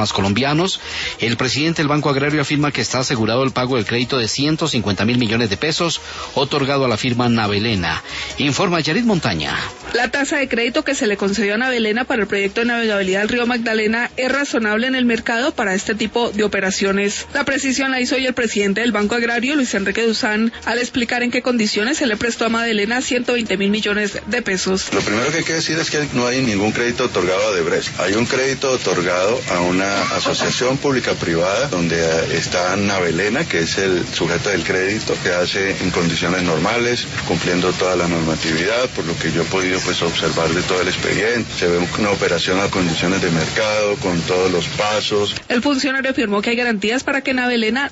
más colombianos. El presidente del Banco Agrario afirma que está asegurado el pago del crédito de 150.000 millones de pesos otorgado a la firma Navelena. Informa Yarit Montaña. La tasa de crédito que se le concedió a Navelena para el proyecto de navegabilidad del río Magdalena es razonable en el mercado para este tipo de operaciones. La precisión la hizo hoy el presidente del Banco Agrario, Luis Enrique Duzán, al explicar en qué condiciones se le prestó a Magdalena 120.000 millones de pesos. Lo primero que hay que decir es que no hay ningún crédito otorgado a Odebrecht. Hay un crédito otorgado a una asociación pública-privada donde está Navelena, que es el sujeto del crédito, que hace en condiciones normales, cumpliendo toda la normatividad, por lo que yo he podido observar de todo el expediente. Se ve una operación a condiciones de mercado, con todos los pasos. El funcionario afirmó que hay garantías para que Navelena